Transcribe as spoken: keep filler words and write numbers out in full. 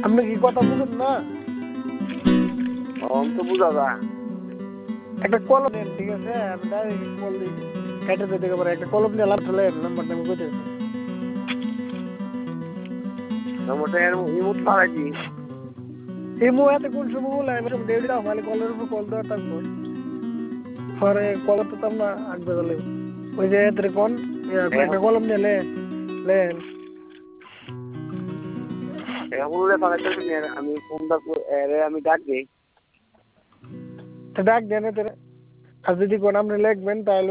আপনি কি কথা বুঝেন না? আমি তো বুঝা যা একটা কলম দেন, ঠিক আছে? আমি ডাইরেক্ট কল দিই, কেটে দিতে পারে। একটা কলম দিয়ে লাভ ঠেলে নাম্বারটা আমি কইতে নম্বরটা এর ইমোট পাড়াই দি এই মুয়াতে কোন সময় বলে আমি সব ডেডি দাও খালি কলের উপর কল দেওয়া থাকবো। পরে কল তো তোমরা আনবে বলে ওই যে এদের কোন একটা কলম নিয়ে লে লেন এখন পাড়াইতে আমি ফোনটা এরে আমি ডাক দিই ডাক দেন এদের। আর যদি কোন আপনি লিখবেন তাহলে